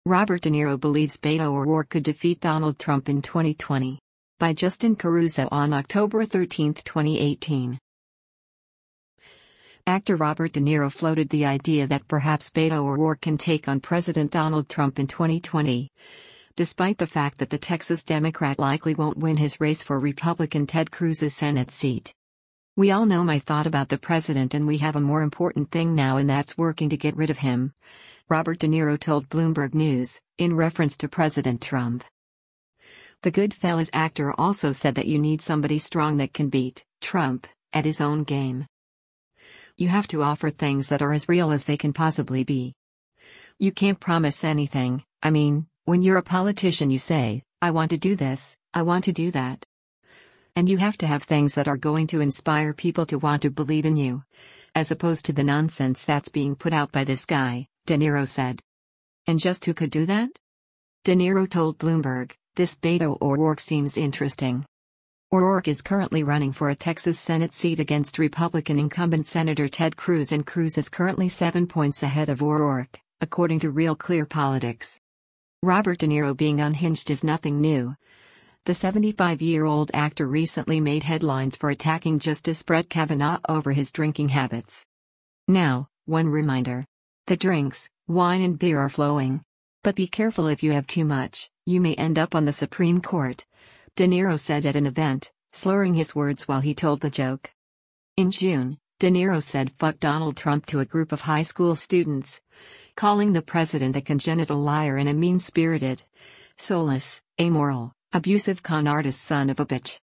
Robert De Niro believes Beto O'Rourke could defeat Donald Trump in 2020. By Justin Caruso on October 13, 2018. Actor Robert De Niro floated the idea that perhaps Beto O'Rourke can take on President Donald Trump in 2020. Despite the fact that the Texas Democrat likely won't win his race for Republican Ted Cruz's Senate seat. We all know my thought about the president, and we have a more important thing now, and that's working to get rid of him, Robert De Niro told Bloomberg News, in reference to President Trump. The Goodfellas actor also said that you need somebody strong that can beat Trump at his own game. You have to offer things that are as real as they can possibly be. You can't promise anything. I mean, when you're a politician, you say, I want to do this, I want to do that. And you have to have things that are going to inspire people to want to believe in you, as opposed to the nonsense that's being put out by this guy, De Niro said. And just who could do that? De Niro told Bloomberg, this Beto O'Rourke seems interesting. O'Rourke is currently running for a Texas Senate seat against Republican incumbent Senator Ted Cruz, and Cruz is currently 7 points ahead of O'Rourke, according to Real Clear Politics. Robert De Niro being unhinged is nothing new. The 75-year-old actor recently made headlines for attacking Justice Brett Kavanaugh over his drinking habits. Now, one reminder. The drinks, wine and beer are flowing. But be careful, if you have too much, you may end up on the Supreme Court, De Niro said at an event, slurring his words while he told the joke. In June, De Niro said "fuck Donald Trump" to a group of high school students, calling the president a congenital liar and a mean-spirited, soulless, amoral, abusive con artist son of a bitch.